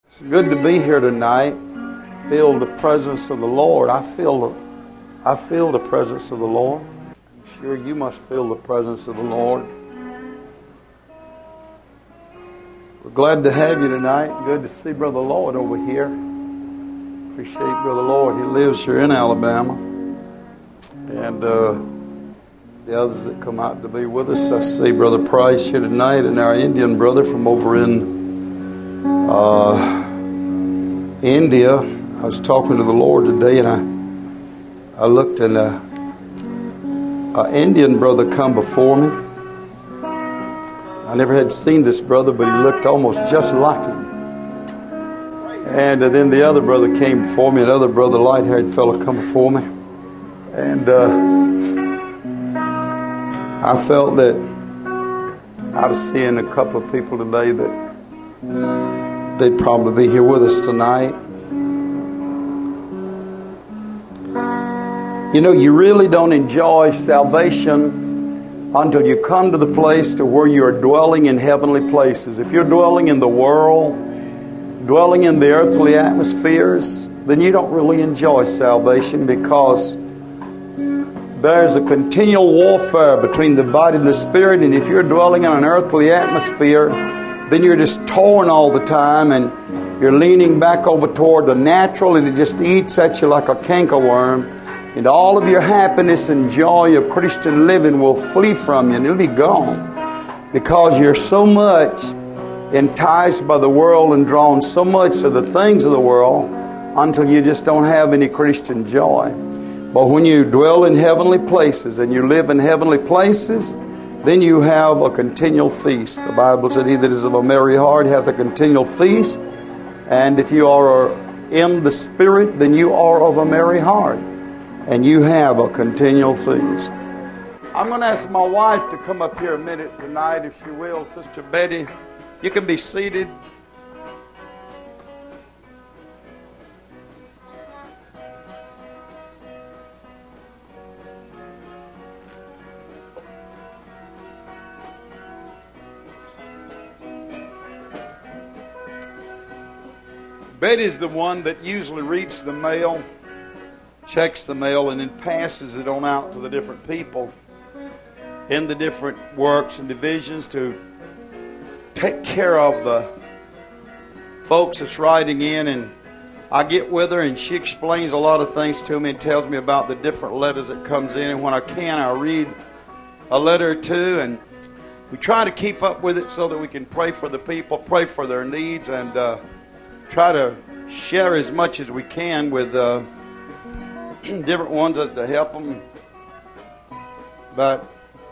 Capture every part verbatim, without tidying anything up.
It's good to be here tonight. Feel the presence of the Lord. I feel the, I feel the presence of the Lord. I'm sure you must feel the presence of the Lord. We're glad to have you tonight. Good to see Brother Lloyd over here. Appreciate Brother Lloyd. He lives here in Alabama. And uh, the others that come out to be with us. I see Brother Price here tonight and our Indian brother from over in uh, India. I was talking to the Lord today, and I I looked, and uh, an Indian brother come before me. I never had seen this brother, but he looked almost just like him. And uh, then the other brother came before me, another brother, light-haired fellow, come before me. And uh, I felt that out of seeing a couple of people today that they'd probably be here with us tonight. You know, you really don't enjoy salvation until you come to the place to where you are dwelling in heavenly places. If you're dwelling in the world, dwelling in the earthly atmospheres, then you don't really enjoy salvation, because there's a continual warfare between the body and the spirit. And if you're dwelling in an earthly atmosphere, then you're just torn all the time, and you're leaning back over toward the natural, and it just eats at you like a cankerworm. And all of your happiness and joy of Christian living will flee from you, and it'll be gone, because you're so much enticed by the world and drawn so much to the things of the world until you just don't have any Christian joy. But when you dwell in heavenly places and you live in heavenly places, then you have a continual feast. The Bible said, "He that is of a merry heart hath a continual feast." And if you are in the Spirit, then you are of a merry heart, and you have a continual feast. I'm going to ask my wife to come up here a minute tonight, if she will. Sister Betty, you can be seated. Betty's the one that usually reads the mail, checks the mail, and then passes it on out to the different people in the different works and divisions to take care of the folks that's writing in. And I get with her, and she explains a lot of things to me and tells me about the different letters that comes in. And when I can, I read a letter or two, and we try to keep up with it so that we can pray for the people, pray for their needs, and uh, try to share as much as we can with uh, different ones to help them. But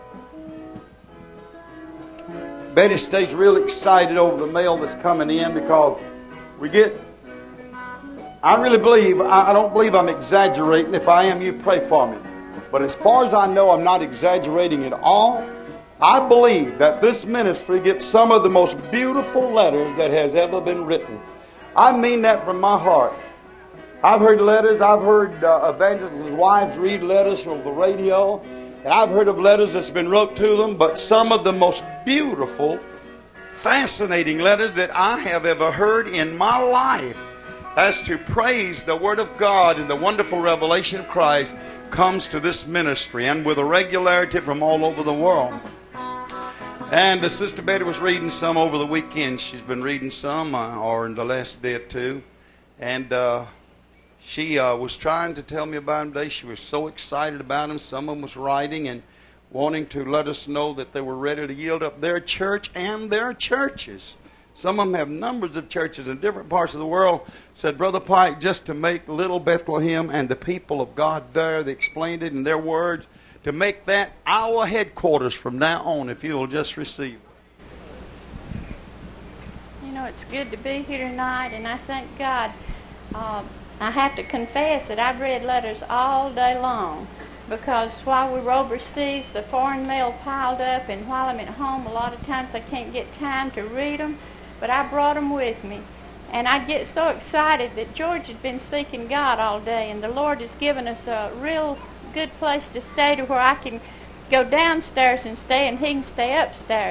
Betty stays really excited over the mail that's coming in, because we get, I really believe, I don't believe I'm exaggerating. If I am, you pray for me. But as far as I know, I'm not exaggerating at all. I believe that this ministry gets some of the most beautiful letters that has ever been written. I mean that from my heart. I've heard letters, I've heard uh, evangelists' wives read letters from the radio, and I've heard of letters that's been wrote to them, but some of the most beautiful, fascinating letters that I have ever heard in my life as to praise the Word of God and the wonderful revelation of Christ comes to this ministry, and with a regularity from all over the world. And uh, Sister Betty was reading some over the weekend. She's been reading some, uh, or in the last day or two. And uh, she uh, was trying to tell me about them today. She was so excited about them. Some of them was writing and wanting to let us know that they were ready to yield up their church and their churches. Some of them have numbers of churches in different parts of the world. Said, Brother Pike, just to make Little Bethlehem and the people of God there, they explained it in their words, to make that our headquarters from now on, if you'll just receive it. You know, it's good to be here tonight, and I thank God. Uh, I have to confess that I've read letters all day long, because while we were overseas, the foreign mail piled up, and while I'm at home, a lot of times I can't get time to read them, but I brought them with me. And I get so excited that George has been seeking God all day, and the Lord has given us a real good place to stay, to where I can go downstairs and stay, and he can stay upstairs.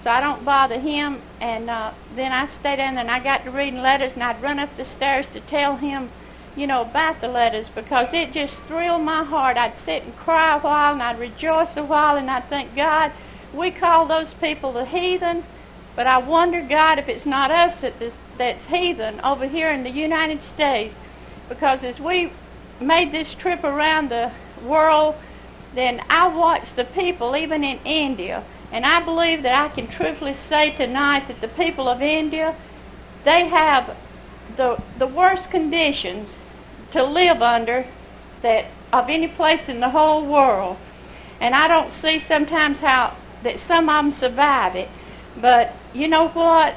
so I don't bother him. And uh, then I stay down there, and I got to reading letters, and I'd run up the stairs to tell him, you know, about the letters, because it just thrilled my heart. I'd sit and cry a while, and I'd rejoice a while, and I'd think, God, we call those people the heathen, but I wonder, God, if it's not us that this, that's heathen over here in the United States, because as we made this trip around the world, then I watched the people, even in India, and I believe that I can truthfully say tonight that the people of India, they have the the worst conditions to live under that of any place in the whole world. And I don't see sometimes how that some of them survive it. But you know what?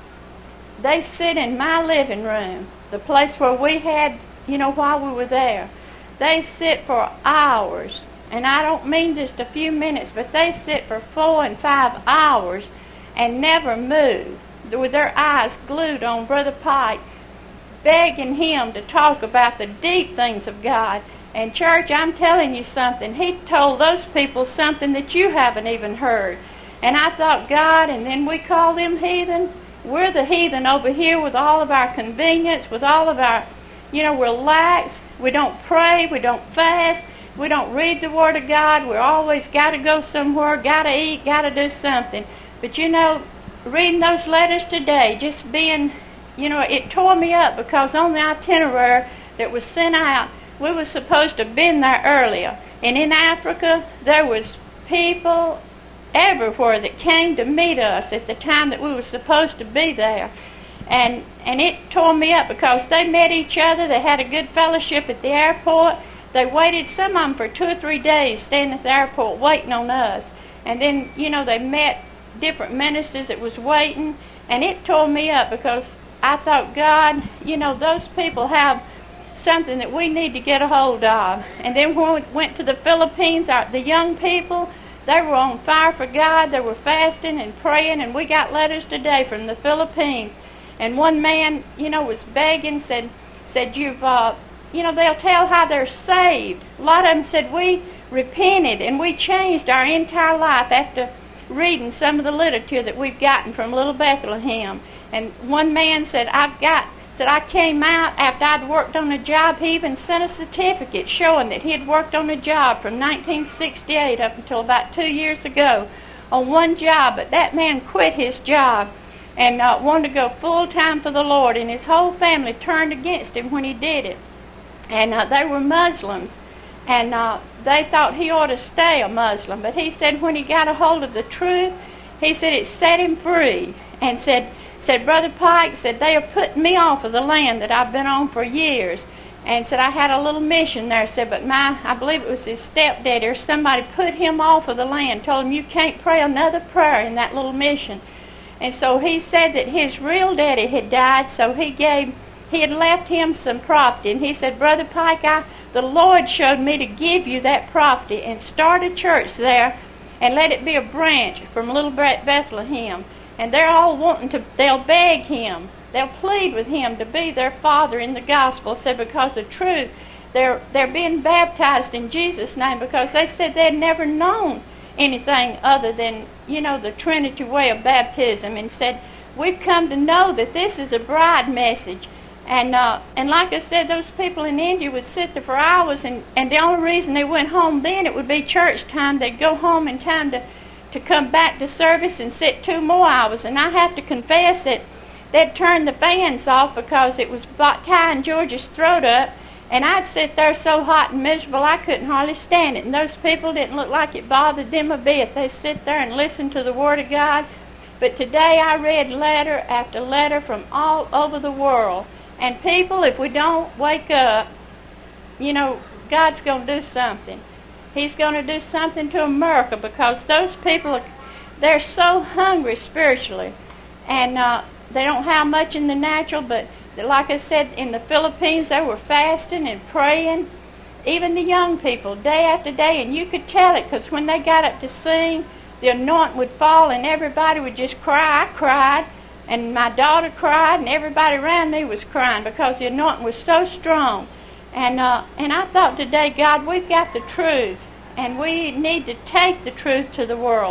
They sit in my living room, the place where we had, you know, while we were there. They sit for hours. And I don't mean just a few minutes, but they sit for four and five hours and never move, with their eyes glued on Brother Pike, begging him to talk about the deep things of God. And church, I'm telling you something. He told those people something that you haven't even heard. And I thought, God, and then we call them heathen. We're the heathen over here with all of our convenience, with all of our, you know, we're lax. We don't pray. We don't fast. We don't read the Word of God. We're always got to go somewhere, got to eat, got to do something. But, you know, reading those letters today, just being, you know, it tore me up, because on the itinerary that was sent out, we were supposed to have been there earlier. And in Africa, there was people everywhere that came to meet us at the time that we were supposed to be there. And, and it tore me up, because they met each other. They had a good fellowship at the airport. They waited, some of them, for two or three days standing at the airport waiting on us. And then, you know, they met different ministers that was waiting. And it tore me up, because I thought, God, you know, those people have something that we need to get a hold of. And then when we went to the Philippines, our, the young people, they were on fire for God. They were fasting and praying. And we got letters today from the Philippines. And one man, you know, was begging, said, said you've... Uh, You know, they'll tell how they're saved. A lot of them said, we repented and we changed our entire life after reading some of the literature that we've gotten from Little Bethlehem. And one man said, I've got, said I came out after I'd worked on a job. He even sent a certificate showing that he had worked on a job from nineteen sixty-eight up until about two years ago on one job. But that man quit his job and uh, wanted to go full time for the Lord. And his whole family turned against him when he did it. And uh, they were Muslims, and uh, they thought he ought to stay a Muslim. But he said when he got a hold of the truth, he said it set him free. And said, said Brother Pike, said they are putting me off of the land that I've been on for years. And said I had a little mission there. Said, but my, I believe it was his stepdaddy or somebody put him off of the land, told him you can't pray another prayer in that little mission. And so he said that his real daddy had died, so he gave... He had left him some property, and he said, Brother Pike, I, the Lord showed me to give you that property and start a church there and let it be a branch from Little Bethlehem. And they're all wanting to, they'll beg him, they'll plead with him to be their father in the gospel. Said because of truth, they're, they're being baptized in Jesus' name, because they said they'd never known anything other than, you know, the Trinity way of baptism, and said, we've come to know that this is a bride message. And uh, and like I said, those people in India would sit there for hours, and, and the only reason they went home then, it would be church time. They'd go home in time to, to come back to service and sit two more hours. And I have to confess that they'd turn the fans off because it was tying George's throat up, and I'd sit there so hot and miserable I couldn't hardly stand it. And those people didn't look like it bothered them a bit. They sit there and listen to the Word of God. But today I read letter after letter from all over the world. And people, if we don't wake up, you know, God's going to do something. He's going to do something to America, because those people, they're so hungry spiritually. And uh, they don't have much in the natural, but like I said, in the Philippines, they were fasting and praying. Even the young people, day after day. And you could tell it, because when they got up to sing, the anointing would fall and everybody would just cry. I cried. And my daughter cried, and everybody around me was crying, because the anointing was so strong. And uh, and I thought today, God, we've got the truth, and we need to take the truth to the world.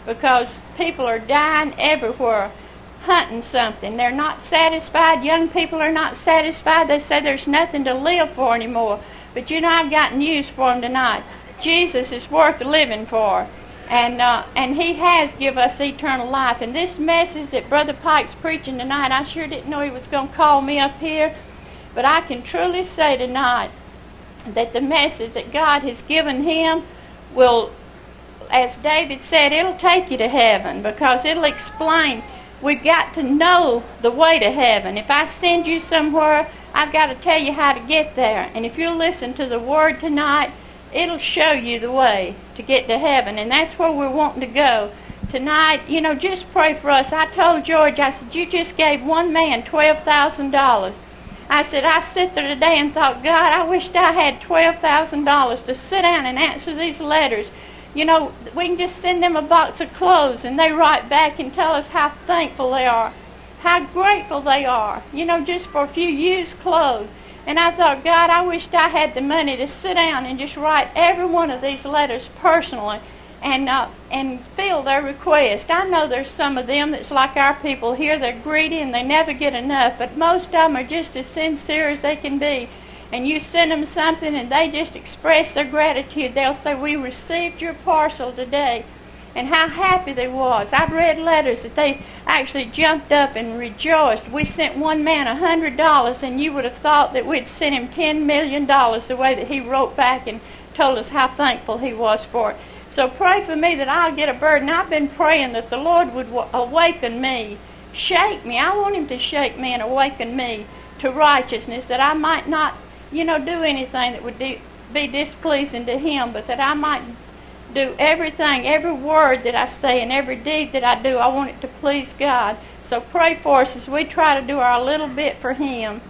because people are dying everywhere, hunting something. They're not satisfied. Young people are not satisfied. They say there's nothing to live for anymore. But you know, I've got news for them tonight. Jesus is worth living for. And uh, and He has given us eternal life. And this message that Brother Pike's preaching tonight, I sure didn't know he was going to call me up here. But I can truly say tonight that the message that God has given him will, as David said, it'll take you to heaven, because it'll explain. We've got to know the way to heaven. If I send you somewhere, I've got to tell you how to get there. And if you'll listen to the Word tonight, it'll show you the way to get to heaven. And that's where we're wanting to go. Tonight, you know, just pray for us. I told George, I said, you just gave one man twelve thousand dollars. I said, I sit there today and thought, God, I wished I had twelve thousand dollars to sit down and answer these letters. You know, we can just send them a box of clothes and they write back and tell us how thankful they are, how grateful they are, you know, just for a few used clothes. And I thought, God, I wished I had the money to sit down and just write every one of these letters personally and uh, and fill their request. I know there's some of them that's like our people here. They're greedy and they never get enough, but most of them are just as sincere as they can be. And you send them something and they just express their gratitude. They'll say, we received your parcel today. And how happy they was. I've read letters that they actually jumped up and rejoiced. We sent one man a hundred dollars, and you would have thought that we'd sent him ten million dollars the way that he wrote back and told us how thankful he was for it. So pray for me that I'll get a burden. I've been praying that the Lord would w- awaken me, shake me. I want Him to shake me and awaken me to righteousness, that I might not, you know, do anything that would de- be displeasing to Him, but that I might do everything, every word that I say and every deed that I do, I want it to please God. So pray for us as we try to do our little bit for Him.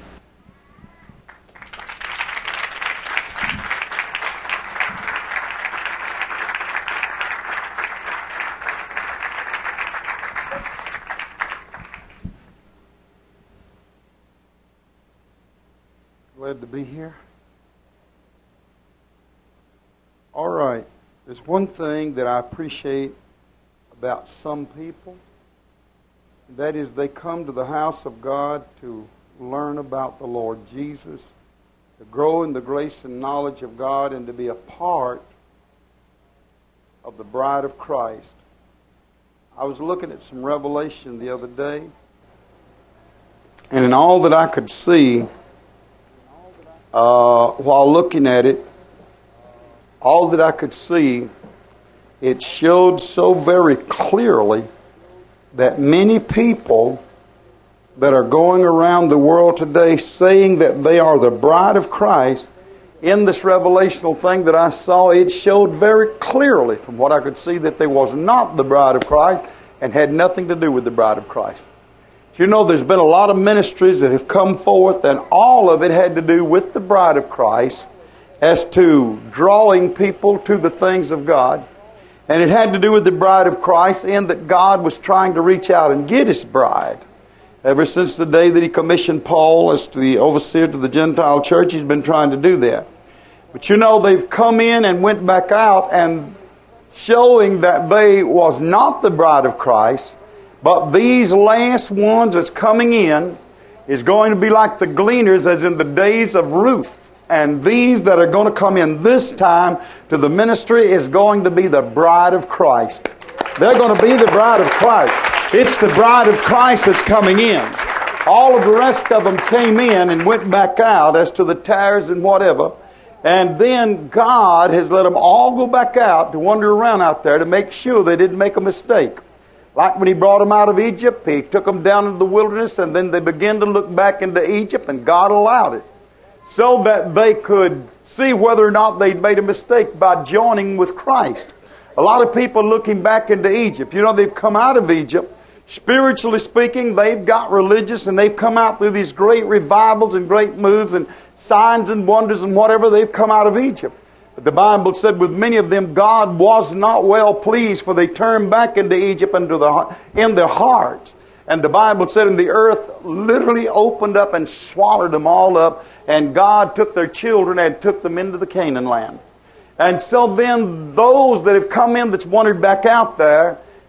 Glad to be here. All right. There's one thing that I appreciate about some people. That is, they come to the house of God to learn about the Lord Jesus, to grow in the grace and knowledge of God, and to be a part of the bride of Christ. I was looking at some revelation the other day, and in all that I could see, uh, while looking at it, all that I could see, it showed so very clearly that many people that are going around the world today saying that they are the bride of Christ, in this revelational thing that I saw, it showed very clearly from what I could see that they was not the bride of Christ and had nothing to do with the bride of Christ. You know, there's been a lot of ministries that have come forth, and all of it had to do with the bride of Christ, as to drawing people to the things of God. And it had to do with the bride of Christ, in that God was trying to reach out and get His bride. Ever since the day that He commissioned Paul as to the overseer to the Gentile church, He's been trying to do that. But you know, they've come in and went back out, and showing that they was not the bride of Christ, but these last ones that's coming in is going to be like the gleaners, as in the days of Ruth. And these that are going to come in this time to the ministry is going to be the bride of Christ. They're going to be the bride of Christ. It's the bride of Christ that's coming in. All of the rest of them came in and went back out, as to the tares and whatever. And then God has let them all go back out to wander around out there to make sure they didn't make a mistake. Like when He brought them out of Egypt, He took them down into the wilderness, and then they began to look back into Egypt, and God allowed it, so that they could see whether or not they'd made a mistake by joining with Christ. A lot of people looking back into Egypt, you know, they've come out of Egypt. Spiritually speaking, they've got religious, and they've come out through these great revivals and great moves and signs and wonders and whatever. They've come out of Egypt. But the Bible said with many of them, God was not well pleased, for they turned back into Egypt into the, in their hearts. And the Bible said, and the earth literally opened up and swallowed them all up. And God took their children and took them into the Canaan land. And so then those that have come in that's wandered back out there,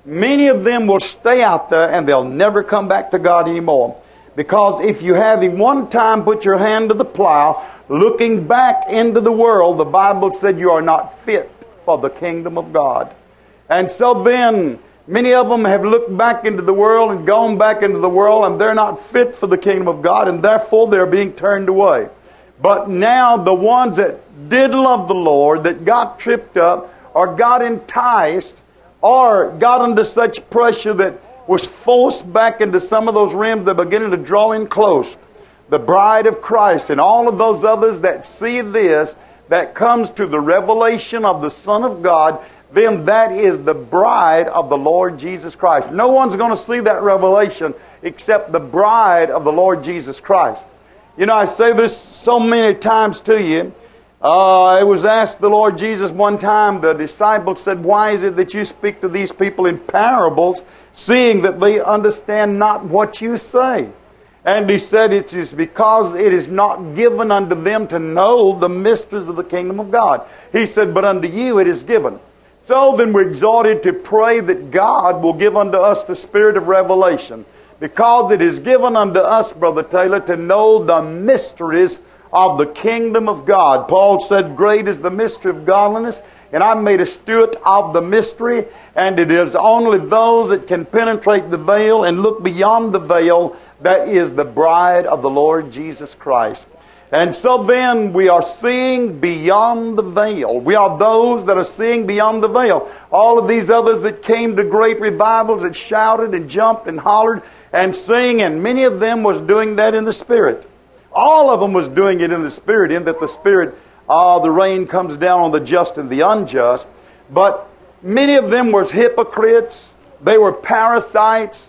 many of them will stay out there and they'll never come back to God anymore. Because if you have in one time put your hand to the plow, looking back into the world, the Bible said you are not fit for the kingdom of God. And so then, many of them have looked back into the world and gone back into the world, and they're not fit for the kingdom of God, and therefore they're being turned away. But now the ones that did love the Lord, that got tripped up, or got enticed, or got under such pressure that was forced back into some of those realms, they're beginning to draw in close. The bride of Christ and all of those others that see this, that comes to the revelation of the Son of God, then that is the bride of the Lord Jesus Christ. No one's going to see that revelation except the bride of the Lord Jesus Christ. You know, I say this so many times to you. Uh, it was asked the Lord Jesus one time, the disciples said, why is it that you speak to these people in parables, seeing that they understand not what you say? And he said, it is because it is not given unto them to know the mysteries of the kingdom of God. He said, but unto you it is given. So then we're exhorted to pray that God will give unto us the spirit of revelation, because it is given unto us, Brother Taylor, to know the mysteries of the kingdom of God. Paul said, great is the mystery of godliness, and I'm made a steward of the mystery, and it is only those that can penetrate the veil and look beyond the veil that is the bride of the Lord Jesus Christ. And so then we are seeing beyond the veil. We are those that are seeing beyond the veil. All of these others that came to great revivals, that shouted and jumped and hollered and sang, and many of them was doing that in the Spirit. All of them was doing it in the Spirit, in that the Spirit, ah, uh, the rain comes down on the just and the unjust. But many of them was hypocrites. They were parasites.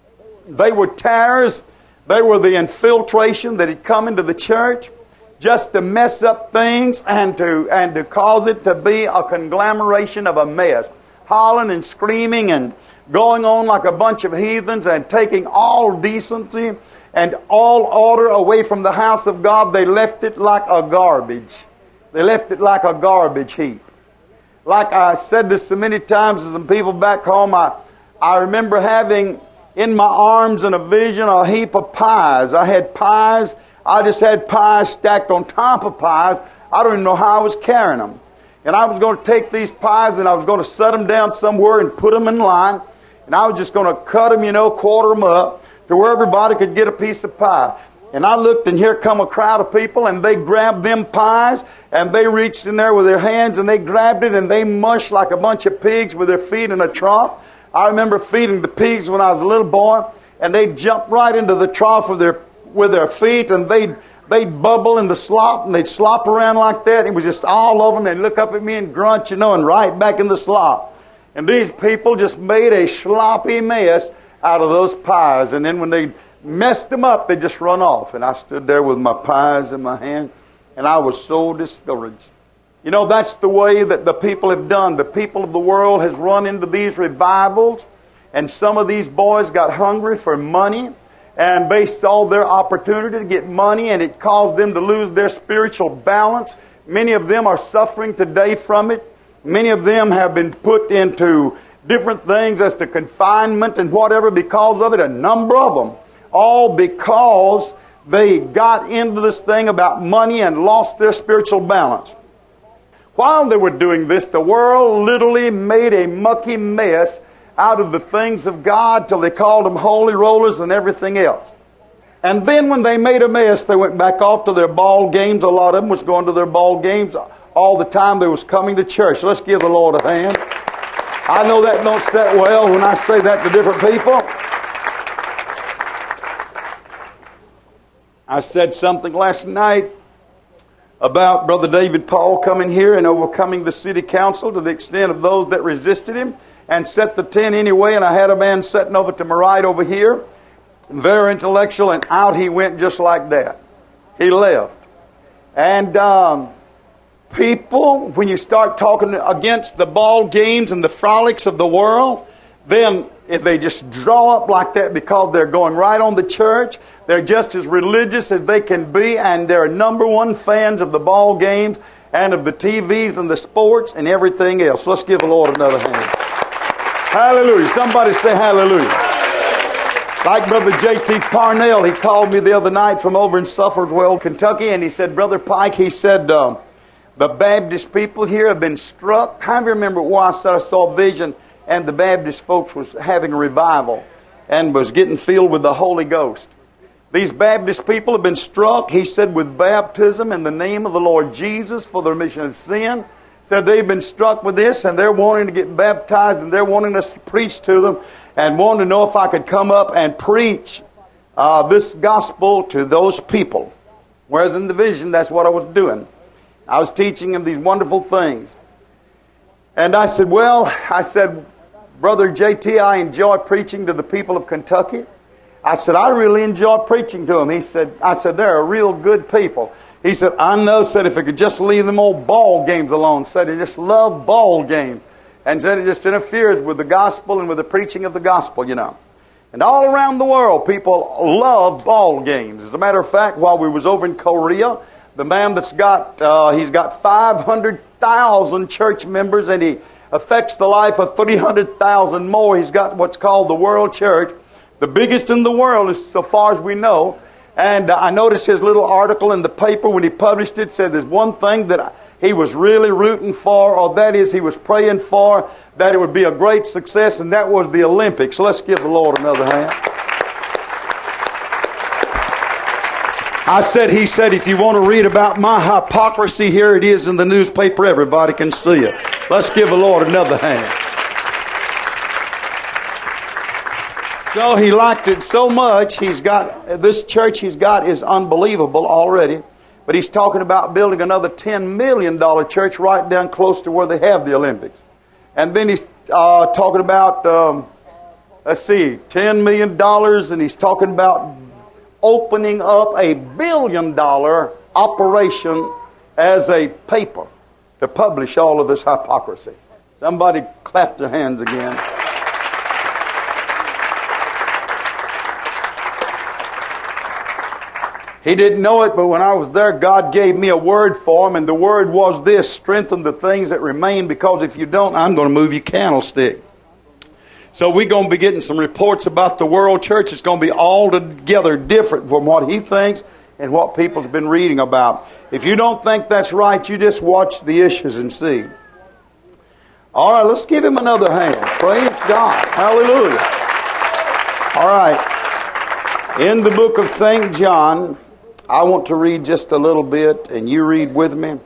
They were tares. They were the infiltration that had come into the church just to mess up things and to and to cause it to be a conglomeration of a mess. Hollering and screaming and going on like a bunch of heathens and taking all decency and all order away from the house of God. They left it like a garbage. They left it like a garbage heap. Like I said this so many times to some people back home, I, I remember having in my arms in a vision a heap of pies. I had pies. I just had pies stacked on top of pies. I don't even know how I was carrying them. And I was going to take these pies and I was going to set them down somewhere and put them in line. And I was just going to cut them, you know, quarter them up to where everybody could get a piece of pie. And I looked, and here come a crowd of people, and they grabbed them pies, and they reached in there with their hands, and they grabbed it, and they mushed like a bunch of pigs with their feet in a trough. I remember feeding the pigs when I was a little boy, and they'd jump right into the trough with their with their feet, and they'd, they'd bubble in the slop, and they'd slop around like that. It was just all over them. They'd look up at me and grunt, you know, and right back in the slop. And these people just made a sloppy mess out of those pies. And then when they messed them up, they just run off. And I stood there with my pies in my hand, and I was so discouraged. You know, that's the way that the people have done. The people of the world has run into these revivals, and some of these boys got hungry for money, and they saw their opportunity to get money, and it caused them to lose their spiritual balance. Many of them are suffering today from it. Many of them have been put into different things as to confinement and whatever because of it. A number of them. All because they got into this thing about money and lost their spiritual balance. While they were doing this, the world literally made a mucky mess out of the things of God till they called them holy rollers and everything else. And then when they made a mess, they went back off to their ball games. A lot of them was going to their ball games all the time. They was coming to church. So let's give the Lord a hand. I know that don't sit well when I say that to different people. I said something last night about Brother David Paul coming here and overcoming the city council to the extent of those that resisted him and set the tent anyway. And I had a man sitting over to my right over here, very intellectual, and out he went just like that. He left. And um, people, when you start talking against the ball games and the frolics of the world, then if they just draw up like that because they're going right on the church, they're just as religious as they can be, and they're number one fans of the ball games and of the T Vs and the sports and everything else. Let's give the Lord another hand. Hallelujah. Somebody say hallelujah. Like Brother J T Parnell, he called me the other night from over in Suffolkwell, Kentucky, and he said, Brother Pike, he said, um, the Baptist people here have been struck. How do you remember why I said I saw a vision and the Baptist folks was having a revival and was getting filled with the Holy Ghost? These Baptist people have been struck, he said, with baptism in the name of the Lord Jesus for the remission of sin. Said they've been struck with this and they're wanting to get baptized and they're wanting us to preach to them and wanting to know if I could come up and preach uh, this gospel to those people. Whereas in the vision, that's what I was doing. I was teaching them these wonderful things. And I said, well, I said, Brother J T, I enjoy preaching to the people of Kentucky. I said, I really enjoy preaching to them. He said, I said, they're a real good people. He said, I know, said, if I could just leave them old ball games alone. Said, they just love ball games. And said, it just interferes with the gospel and with the preaching of the gospel, you know. And all around the world, people love ball games. As a matter of fact, while we was over in Korea, the man that's got, uh, he's got five hundred thousand church members, and he affects the life of three hundred thousand more. He's got what's called the World Church, the biggest in the world, as so far as we know. And uh, I noticed his little article in the paper when he published it said there's one thing that he was really rooting for, or that is he was praying for, that it would be a great success, and that was the Olympics. So let's give the Lord another hand. I said, he said, if you want to read about my hypocrisy, here it is in the newspaper. Everybody can see it. Let's give the Lord another hand. So he liked it so much, he's got, this church he's got is unbelievable already. But he's talking about building another ten million dollars church right down close to where they have the Olympics. And then he's uh, talking about, um, let's see, ten million dollars, and he's talking about opening up a billion dollar operation as a paper to publish all of this hypocrisy. Somebody clap their hands again. He didn't know it, but when I was there, God gave me a word for him, and the word was this: strengthen the things that remain, because if you don't, I'm going to move your candlestick. So we're going to be getting some reports about the World Church. It's going to be altogether different from what he thinks and what people have been reading about. If you don't think that's right, you just watch the issues and see. All right, let's give him another hand. Praise God. Hallelujah. All right. In the book of Saint John, I want to read just a little bit, and you read with me.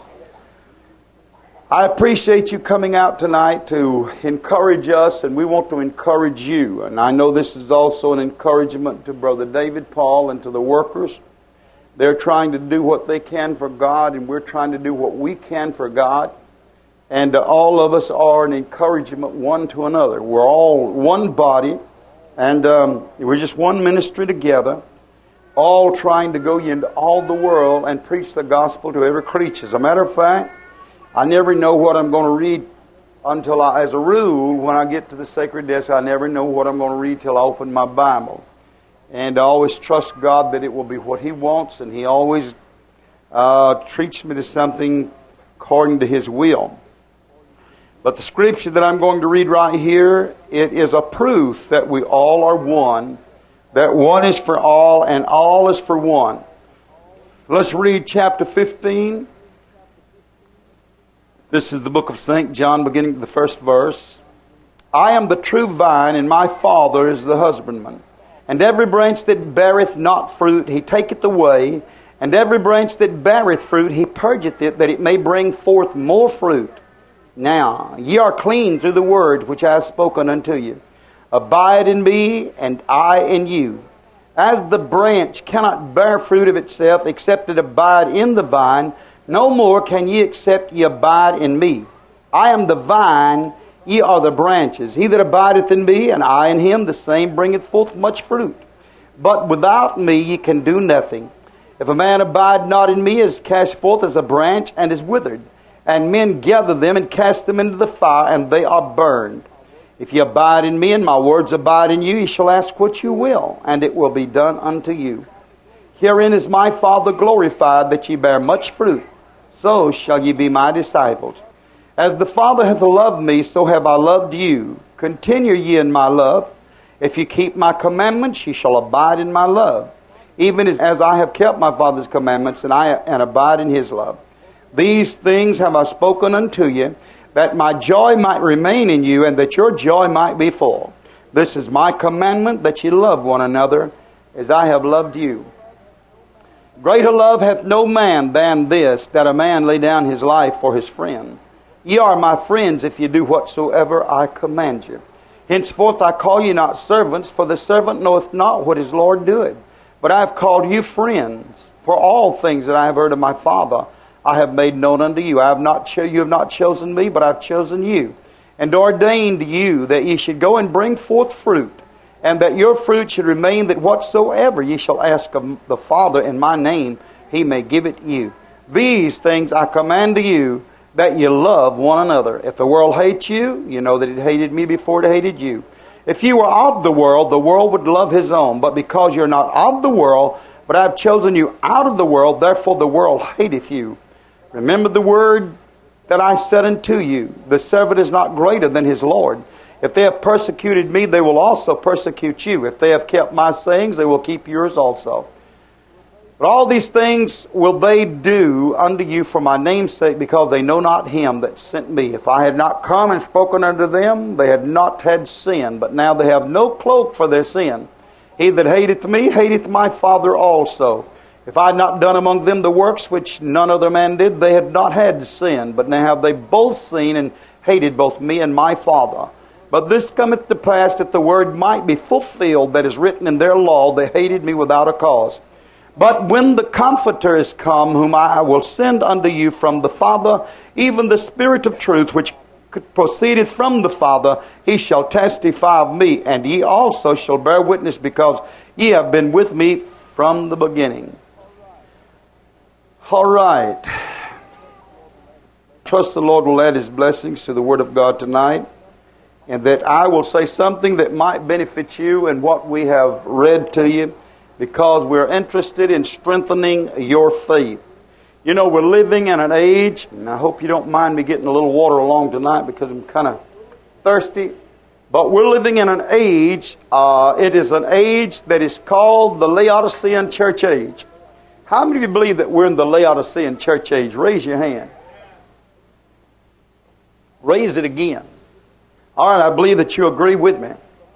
I appreciate you coming out tonight to encourage us, and we want to encourage you. And I know this is also an encouragement to Brother David Paul and to the workers. They're trying to do what they can for God, and we're trying to do what we can for God. And uh, all of us are an encouragement one to another. We're all one body, and um, we're just one ministry together, all trying to go into all the world and preach the gospel to every creature. As a matter of fact, I never know what I'm going to read until I, as a rule, when I get to the sacred desk, I never know what I'm going to read till I open my Bible. And I always trust God that it will be what He wants, and He always uh, treats me to something according to His will. But the scripture that I'm going to read right here, it is a proof that we all are one, that one is for all and all is for one. Let's read chapter fifteen. This is the book of Saint John, beginning with the first verse. I am the true vine, and my Father is the husbandman. And every branch that beareth not fruit, He taketh away. And every branch that beareth fruit, He purgeth it, that it may bring forth more fruit. Now, ye are clean through the word which I have spoken unto you. Abide in me, and I in you. As the branch cannot bear fruit of itself, except it abide in the vine, no more can ye except ye abide in me. I am the vine, ye are the branches. He that abideth in me, and I in him, the same bringeth forth much fruit. But without me ye can do nothing. If a man abide not in me, he is cast forth as a branch, and is withered. And men gather them, and cast them into the fire, and they are burned. If ye abide in me, and my words abide in you, ye shall ask what you will, and it will be done unto you. Herein is my Father glorified, that ye bear much fruit. So shall ye be my disciples. As the Father hath loved me, so have I loved you. Continue ye in my love. If you keep my commandments, ye shall abide in my love, even as, as I have kept my Father's commandments, and I and abide in his love. These things have I spoken unto you, that my joy might remain in you, and that your joy might be full. This is my commandment, that ye love one another, as I have loved you. Greater love hath no man than this, that a man lay down his life for his friend. Ye are my friends, if ye do whatsoever I command you. Henceforth I call you not servants, for the servant knoweth not what his Lord doeth. But I have called you friends, for all things that I have heard of my Father I have made known unto you. I have not cho- you have not chosen me, but I have chosen you, and ordained you that ye should go and bring forth fruit, and that your fruit should remain, that whatsoever ye shall ask of the Father in my name, he may give it you. These things I command to you, that ye love one another. If the world hates you, you know that it hated me before it hated you. If you were of the world, the world would love his own. But because you're not of the world, but I have chosen you out of the world, therefore the world hateth you. Remember the word that I said unto you, the servant is not greater than his Lord. If they have persecuted me, they will also persecute you. If they have kept my sayings, they will keep yours also. But all these things will they do unto you for my name's sake, because they know not him that sent me. If I had not come and spoken unto them, they had not had sin. But now they have no cloak for their sin. He that hateth me, hateth my Father also. If I had not done among them the works which none other man did, they had not had sin. But now have they both seen and hated both me and my Father. But this cometh to pass, that the word might be fulfilled that is written in their law, they hated me without a cause. But when the Comforter is come, whom I will send unto you from the Father, even the Spirit of truth, which proceedeth from the Father, he shall testify of me, and ye also shall bear witness, because ye have been with me from the beginning. All right. Trust the Lord will add his blessings to the Word of God tonight, and that I will say something that might benefit you in what we have read to you, because we're interested in strengthening your faith. You know, we're living in an age, and I hope you don't mind me getting a little water along tonight because I'm kind of thirsty, but we're living in an age, uh, it is an age that is called the Laodicean church age. How many of you believe that we're in the Laodicean church age? Raise your hand. Raise it again. All right, I believe that you agree with me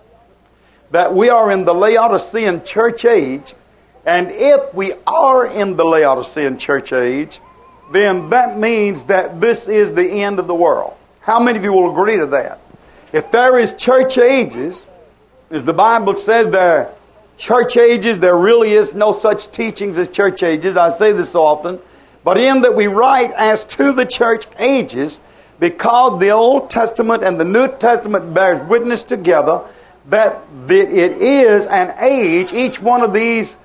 that we are in the Laodicean church age, and if we are in the Laodicean church age, then that means that this is the end of the world. How many of you will agree to that? If there is church ages, as the Bible says there are church ages, there really is no such teachings as church ages. I say this so often, but in that we write as to the church ages, because the Old Testament and the New Testament bears witness together that it is an age. Each one of these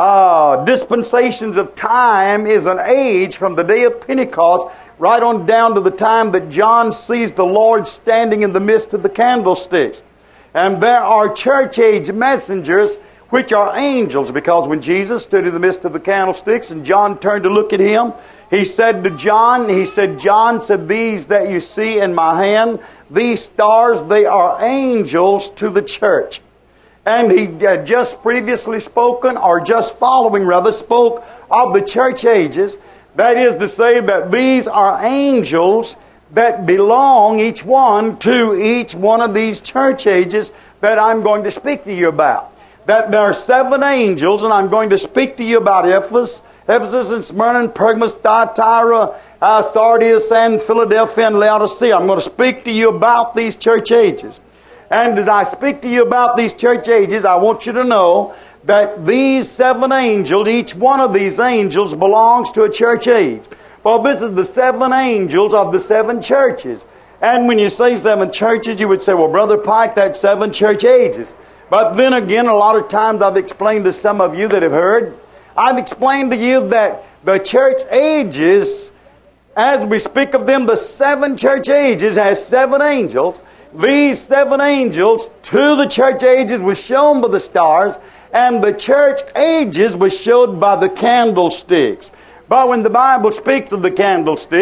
uh, dispensations of time is an age from the day of Pentecost right on down to the time that John sees the Lord standing in the midst of the candlesticks. And there are church age messengers, which are angels, because when Jesus stood in the midst of the candlesticks and John turned to look at him, he said to John, he said, John said, these that you see in my hand, these stars, they are angels to the church. And he had just previously spoken, or just following rather, spoke of the church ages. That is to say that these are angels that belong, each one, to each one of these church ages that I'm going to speak to you about. That there are seven angels, and I'm going to speak to you about Ephesus, Ephesus and Smyrna and Pergamos, Thyatira, uh, Sardis and Philadelphia and Laodicea. I'm going to speak to you about these church ages. And as I speak to you about these church ages, I want you to know that these seven angels, each one of these angels belongs to a church age. Well, this is the seven angels of the seven churches. And when you say seven churches, you would say, well, Brother Pike, that's seven church ages. But then again, a lot of times I've explained to some of you that have heard, I've explained to you that the church ages, as we speak of them, the seven church ages has seven angels. These seven angels to the church ages was shown by the stars, and the church ages was showed by the candlesticks. But when the Bible speaks of the candlesticks,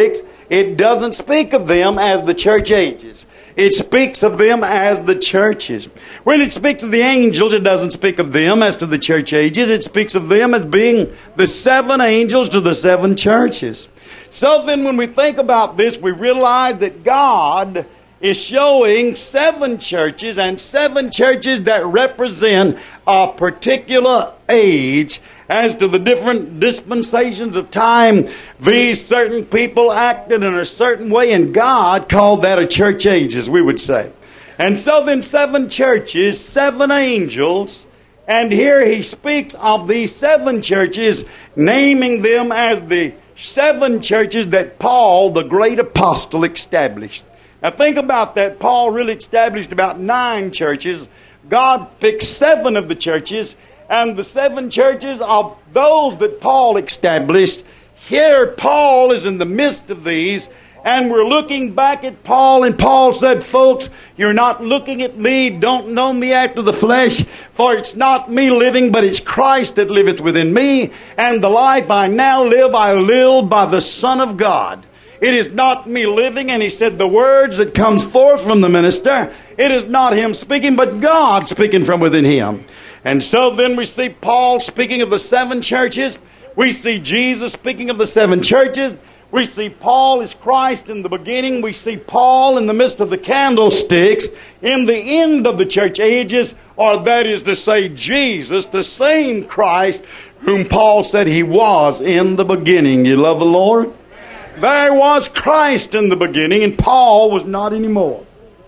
It doesn't speak of them as the church ages. It speaks of them as the churches. When it speaks of the angels, it doesn't speak of them as to the church ages. It speaks of them as being the seven angels to the seven churches. So then when we think about this, we realize that God is showing seven churches, and seven churches that represent a particular age. As to the different dispensations of time, these certain people acted in a certain way, and God called that a church age, as we would say. And so then seven churches, seven angels, and here he speaks of these seven churches, naming them as the seven churches that Paul, the great apostle, established. Now think about that. Paul really established about nine churches. God picked seven of the churches, and the seven churches of those that Paul established. Here Paul is in the midst of these, and we're looking back at Paul, and Paul said, folks, you're not looking at me, don't know me after the flesh, for it's not me living, but it's Christ that liveth within me, and the life I now live, I live by the Son of God. It is not me living, and he said the words that comes forth from the minister, it is not him speaking, but God speaking from within him. And so then we see Paul speaking of the seven churches. We see Jesus speaking of the seven churches. We see Paul as Christ in the beginning. We see Paul in the midst of the candlesticks in the end of the church ages, or that is to say Jesus, the same Christ whom Paul said he was in the beginning. You love the Lord? There was Christ in the beginning, and Paul was not anymore.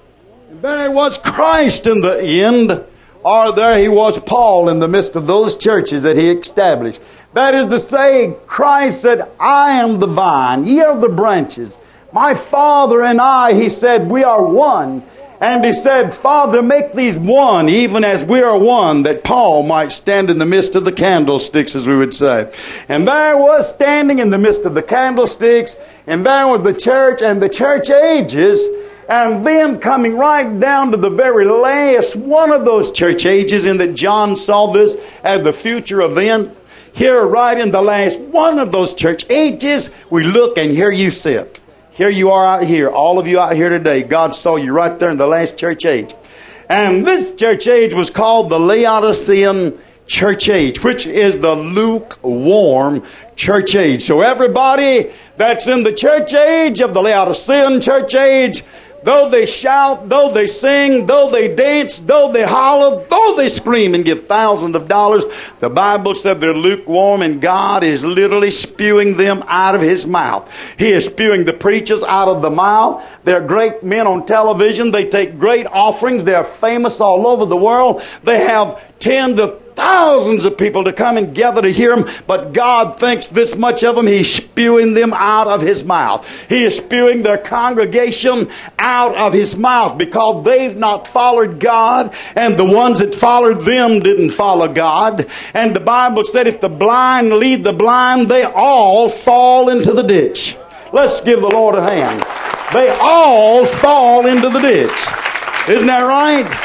There was Christ in the end, or there he was, Paul, in the midst of those churches that he established. That is to say, Christ said, I am the vine, ye are the branches. My Father and I, he said, we are one. And he said, Father, make these one, even as we are one, that Paul might stand in the midst of the candlesticks, as we would say. And there was standing in the midst of the candlesticks, and there was the church and the church ages. And then coming right down to the very last one of those church ages, in that John saw this as the future event. Here, right in the last one of those church ages, we look, and here you sit. Here you are out here, all of you out here today. God saw you right there in the last church age. And this church age was called the Laodicean church age, which is the lukewarm church age. So everybody that's in the church age of the Laodicean church age, though they shout, though they sing, though they dance, though they holler, though they scream and give thousands of dollars, the Bible said they're lukewarm, and God is literally spewing them out of his mouth. He is spewing the preachers out of the mouth. They're great men on television. They take great offerings. They're famous all over the world. They have ten to thousands of people to come and gather to hear him, but God thinks this much of them. He's spewing them out of his mouth. He is spewing their congregation out of his mouth because they've not followed God, and the ones that followed them didn't follow God. And the Bible said if the blind lead the blind, they all fall into the ditch. Let's give the Lord a hand. They all fall into the ditch. Isn't that right?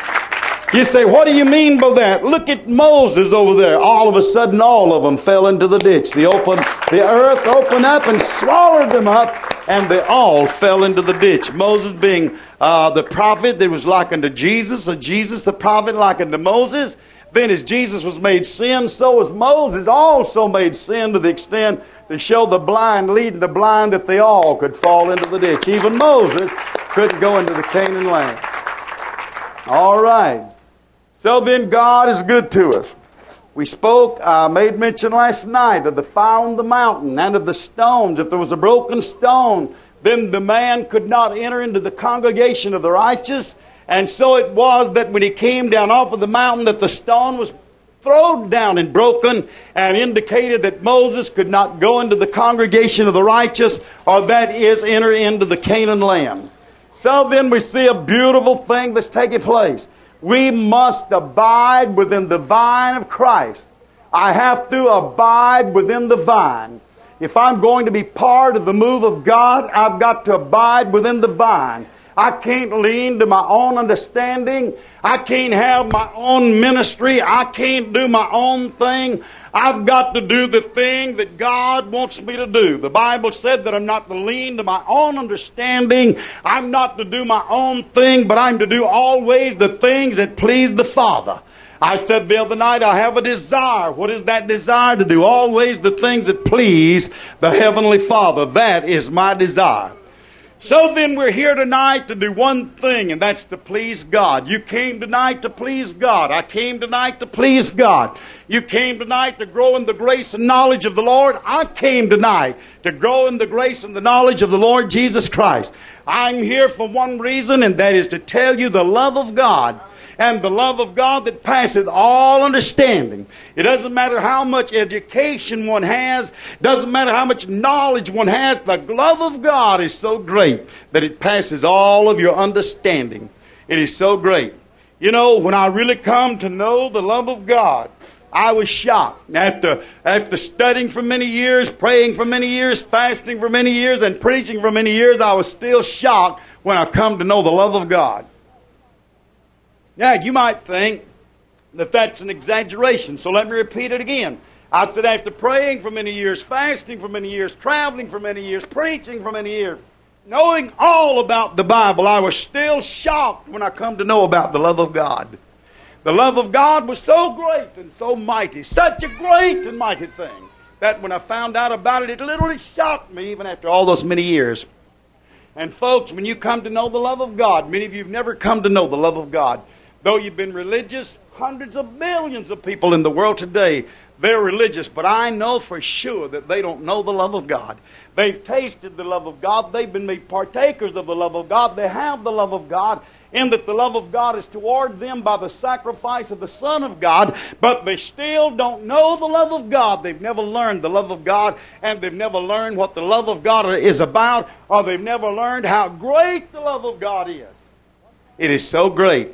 You say, what do you mean by that? Look at Moses over there. All of a sudden, all of them fell into the ditch. The open, the earth opened up and swallowed them up, and they all fell into the ditch. Moses being uh, the prophet that was like unto Jesus, or Jesus the prophet like unto Moses. Then as Jesus was made sin, so was Moses also made sin, to the extent to show the blind leading the blind that they all could fall into the ditch. Even Moses couldn't go into the Canaan land. All right. So then God is good to us. We spoke, I uh, made mention last night of the fire on the mountain and of the stones. If there was a broken stone, then the man could not enter into the congregation of the righteous. And so it was that when he came down off of the mountain, that the stone was thrown down and broken, and indicated that Moses could not go into the congregation of the righteous, or that is, enter into the Canaan land. So then we see a beautiful thing that's taking place. We must abide within the vine of Christ. I have to abide within the vine. If I'm going to be part of the move of God, I've got to abide within the vine. I can't lean to my own understanding. I can't have my own ministry. I can't do my own thing. I've got to do the thing that God wants me to do. The Bible said that I'm not to lean to my own understanding. I'm not to do my own thing, but I'm to do always the things that please the Father. I said the other night, I have a desire. What is that desire? To do always the things that please the Heavenly Father. That is my desire. So then we're here tonight to do one thing, and that's to please God. You came tonight to please God. I came tonight to please God. You came tonight to grow in the grace and knowledge of the Lord. I came tonight to grow in the grace and the knowledge of the Lord Jesus Christ. I'm here for one reason, and that is to tell you the love of God. And the love of God that passeth all understanding. It doesn't matter how much education one has. Doesn't matter how much knowledge one has. The love of God is so great that it passes all of your understanding. It is so great. You know, when I really come to know the love of God, I was shocked. After, after studying for many years, praying for many years, fasting for many years, and preaching for many years, I was still shocked when I come to know the love of God. Now, you might think that that's an exaggeration, so let me repeat it again. I said after praying for many years, fasting for many years, traveling for many years, preaching for many years, knowing all about the Bible, I was still shocked when I come to know about the love of God. The love of God was so great and so mighty, such a great and mighty thing, that when I found out about it, it literally shocked me even after all those many years. And folks, when you come to know the love of God, many of you have never come to know the love of God. Though you've been religious, hundreds of millions of people in the world today, they're religious. But I know for sure that they don't know the love of God. They've tasted the love of God. They've been made partakers of the love of God. They have the love of God, in that the love of God is toward them by the sacrifice of the Son of God. But they still don't know the love of God. They've never learned the love of God, and they've never learned what the love of God is about, or they've never learned how great the love of God is. It is so great.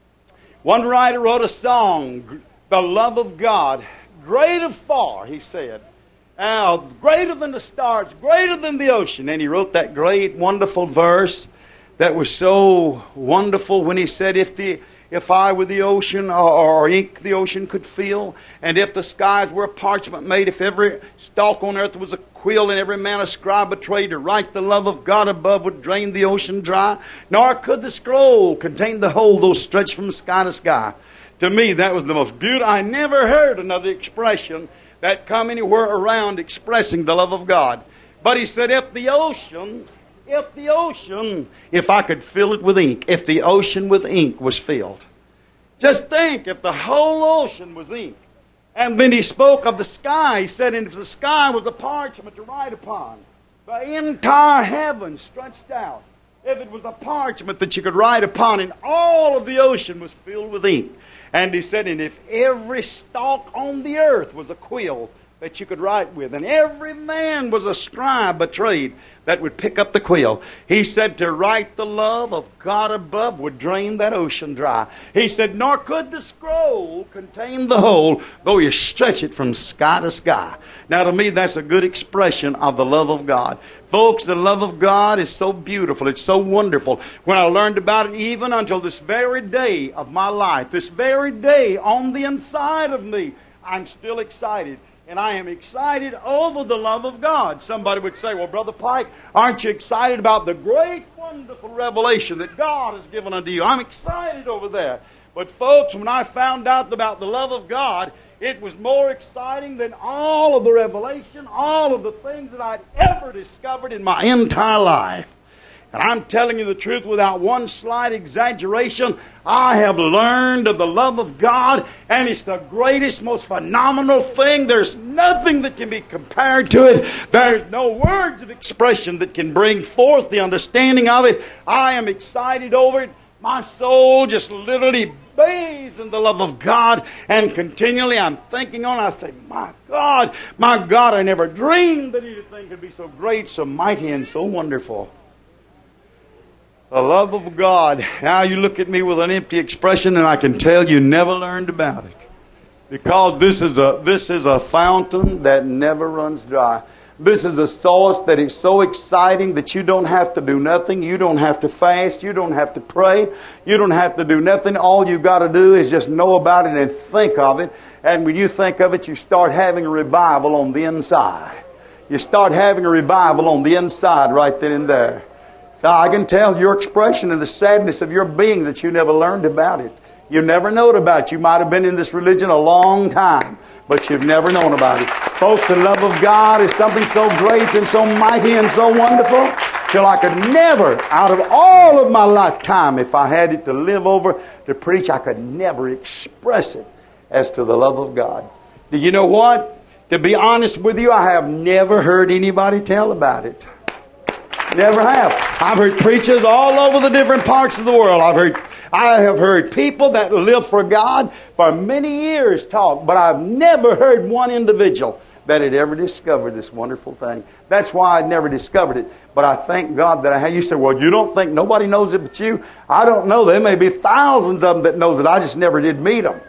One writer wrote a song, The Love of God, greater far, he said. Now, greater than the stars, greater than the ocean. And he wrote that great, wonderful verse that was so wonderful when he said, if the if I were the ocean, or, or ink the ocean could fill, and if the skies were a parchment made, if every stalk on earth was a quill, and every man a scribe a trade, to write the love of God above would drain the ocean dry, nor could the scroll contain the whole, though stretched from sky to sky. To me, that was the most beautiful. I never heard another expression that come anywhere around expressing the love of God. But he said, if the ocean... If the ocean, if I could fill it with ink, if the ocean with ink was filled. Just think, if the whole ocean was ink. And then he spoke of the sky. He said, and if the sky was a parchment to write upon, the entire heaven stretched out. If it was a parchment that you could write upon, and all of the ocean was filled with ink. And he said, and if every stalk on the earth was a quill that you could write with, and every man was a scribe, a trade, that would pick up the quill. He said to write the love of God above would drain that ocean dry. He said, nor could the scroll contain the whole, though you stretch it from sky to sky. Now to me, that's a good expression of the love of God. Folks, the love of God is so beautiful. It's so wonderful. When I learned about it, even until this very day of my life, this very day on the inside of me, I'm still excited. And I am excited over the love of God. Somebody would say, well, Brother Pike, aren't you excited about the great, wonderful revelation that God has given unto you? I'm excited over that. But folks, when I found out about the love of God, it was more exciting than all of the revelation, all of the things that I'd ever discovered in my entire life. And I'm telling you the truth without one slight exaggeration. I have learned of the love of God, and it's the greatest, most phenomenal thing. There's nothing that can be compared to it. There's no words of expression that can bring forth the understanding of it. I am excited over it. My soul just literally bathes in the love of God, and continually I'm thinking on it. I say, my God, my God, I never dreamed that anything could be so great, so mighty, and so wonderful. The love of God. Now you look at me with an empty expression, and I can tell you never learned about it. Because this is a this is a fountain that never runs dry. This is a source that is so exciting that you don't have to do nothing. You don't have to fast. You don't have to pray. You don't have to do nothing. All you've got to do is just know about it and think of it. And when you think of it, you start having a revival on the inside. You start having a revival on the inside right then and there. So I can tell your expression of the sadness of your being that you never learned about it. You never known about it. You might have been in this religion a long time, but you've never known about it. Folks, the love of God is something so great and so mighty and so wonderful till I could never, out of all of my lifetime, if I had it to live over, to preach, I could never express it as to the love of God. Do you know what? To be honest with you, I have never heard anybody tell about it. Never have. I've heard preachers all over the different parts of the world. I've heard, I have heard people that live for God for many years talk, but I've never heard one individual that had ever discovered this wonderful thing. That's why I'd never discovered it. But I thank God that I had. You say, well, you don't think nobody knows it but you? I don't know. There may be thousands of them that knows it. I just never did meet them.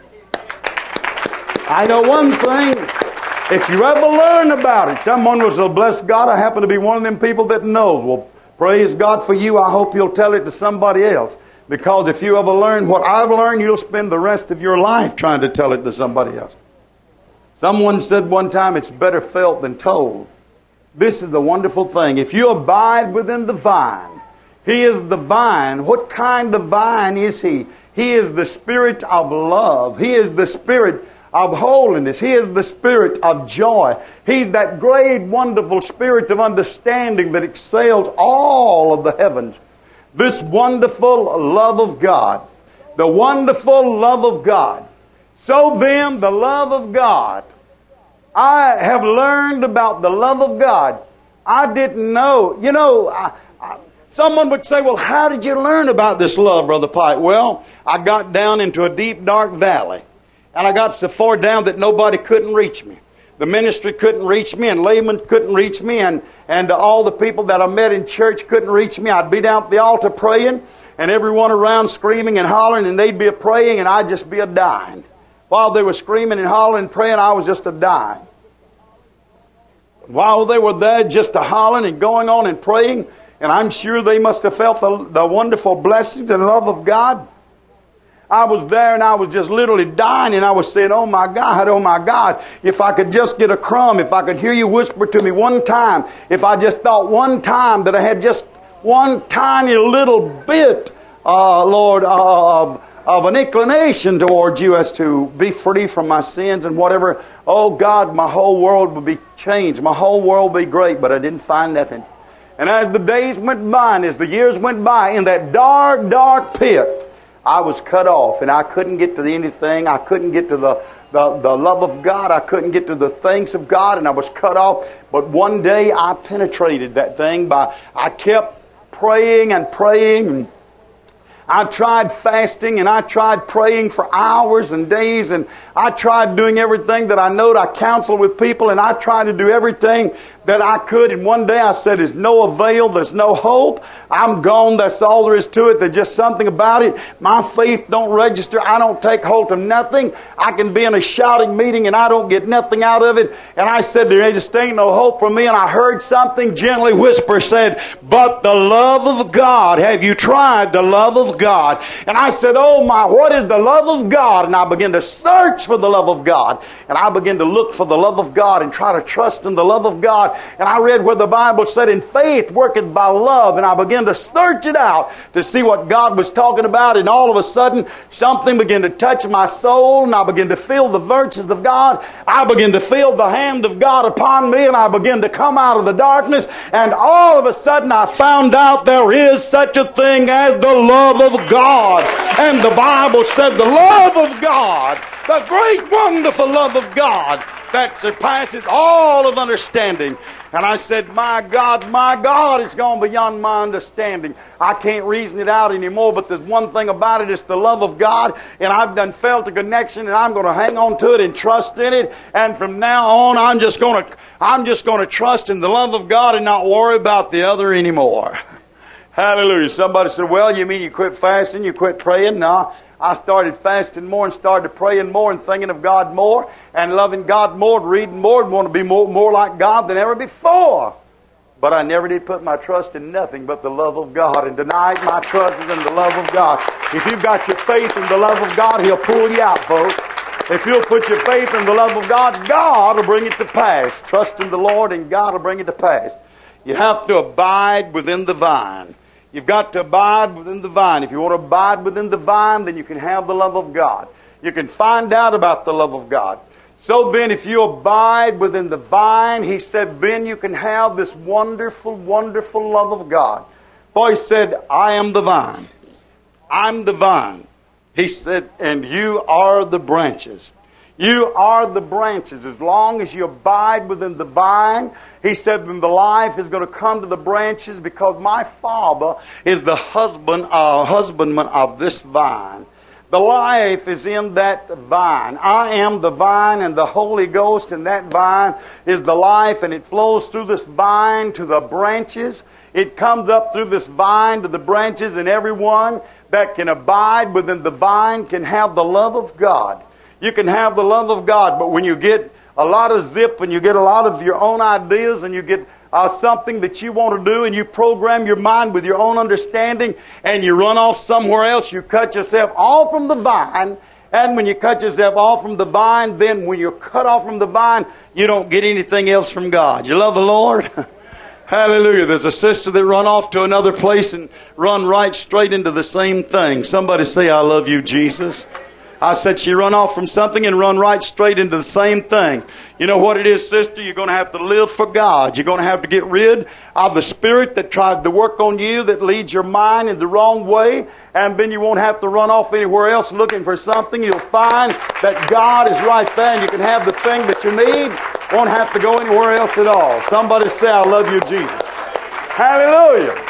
I know one thing. If you ever learn about it, someone was a blessed God. I happen to be one of them people that knows. Well, praise God for you. I hope you'll tell it to somebody else. Because if you ever learn what I've learned, you'll spend the rest of your life trying to tell it to somebody else. Someone said one time, it's better felt than told. This is the wonderful thing. If you abide within the vine, He is the vine. What kind of vine is He? He is the Spirit of love. He is the Spirit of holiness. He is the Spirit of joy. He's that great, wonderful Spirit of understanding that excels all of the heavens. This wonderful love of God. The wonderful love of God. So then, the love of God. I have learned about the love of God. I didn't know. You know, I, I, someone would say, well, how did you learn about this love, Brother Pike? Well, I got down into a deep, dark valley. And I got so far down that nobody couldn't reach me. The ministry couldn't reach me, and laymen couldn't reach me, and, and all the people that I met in church couldn't reach me. I'd be down at the altar praying, and everyone around screaming and hollering, and they'd be a praying, and I'd just be a dying. While they were screaming and hollering and praying, I was just a dying. While they were there just a hollering and going on and praying, and I'm sure they must have felt the, the wonderful blessings and love of God. I was there and I was just literally dying, and I was saying, oh my God, oh my God, if I could just get a crumb, if I could hear you whisper to me one time, if I just thought one time that I had just one tiny little bit, uh, Lord, uh, of, of an inclination towards you as to be free from my sins and whatever, oh God, my whole world would be changed. My whole world would be great, but I didn't find nothing. And as the days went by and as the years went by, in that dark, dark pit, I was cut off, and I couldn't get to anything. I couldn't get to the, the, the love of God. I couldn't get to the things of God, and I was cut off. But one day I penetrated that thing by, I kept praying and praying, and I tried fasting, and I tried praying for hours and days, and I tried doing everything that I knowed. I counseled with people, and I tried to do everything that I could. And one day I said, there's no avail, there's no hope. I'm gone, that's all there is to it. There's just something about it. My faith don't register. I don't take hold of nothing. I can be in a shouting meeting and I don't get nothing out of it. And I said, there just ain't no hope for me. And I heard something gently whisper, said, but the love of God, have you tried the love of God? And I said, oh my, what is the love of God? And I began to search for the love of God. And I began to look for the love of God and try to trust in the love of God. And I read where the Bible said, in faith worketh by love. And I began to search it out to see what God was talking about. And all of a sudden, something began to touch my soul. And I began to feel the virtues of God. I began to feel the hand of God upon me. And I began to come out of the darkness. And all of a sudden, I found out there is such a thing as the love of God. And the Bible said the love of God, the great, wonderful love of God, that surpasses all of understanding. And I said, my God, my God, it's gone beyond my understanding. I can't reason it out anymore, but there's one thing about it, it's the love of God. And I've done felt a connection, and I'm going to hang on to it and trust in it. And from now on, I'm just going to, I'm just going to trust in the love of God and not worry about the other anymore. Hallelujah. Somebody said, well, you mean you quit fasting, you quit praying? No, I started fasting more and started praying more and thinking of God more and loving God more, reading more and wanting to be more, more like God than ever before. But I never did put my trust in nothing but the love of God. And tonight my trust is in the love of God. If you've got your faith in the love of God, He'll pull you out, folks. If you'll put your faith in the love of God, God will bring it to pass. Trust in the Lord and God will bring it to pass. You have to abide within the vine. You've got to abide within the vine. If you want to abide within the vine, then you can have the love of God. You can find out about the love of God. So then, if you abide within the vine, He said, then you can have this wonderful, wonderful love of God. For He said, I am the vine. I'm the vine. He said, and you are the branches. You are the branches. As long as you abide within the vine, He said, then the life is going to come to the branches, because my Father is the husband, uh, husbandman of this vine. The life is in that vine. I am the vine, and the Holy Ghost in that vine is the life, and it flows through this vine to the branches. It comes up through this vine to the branches, and everyone that can abide within the vine can have the love of God. You can have the love of God, but when you get a lot of zip and you get a lot of your own ideas and you get uh, something that you want to do and you program your mind with your own understanding and you run off somewhere else, you cut yourself off from the vine. And when you cut yourself off from the vine, then when you're cut off from the vine, you don't get anything else from God. You love the Lord? Hallelujah. There's a sister that run off to another place and run right straight into the same thing. Somebody say, I love you, Jesus. I said she run off from something and run right straight into the same thing. You know what it is, sister? You're going to have to live for God. You're going to have to get rid of the spirit that tries to work on you, that leads your mind in the wrong way. And then you won't have to run off anywhere else looking for something. You'll find that God is right there and you can have the thing that you need. Won't have to go anywhere else at all. Somebody say, I love you, Jesus. Hallelujah.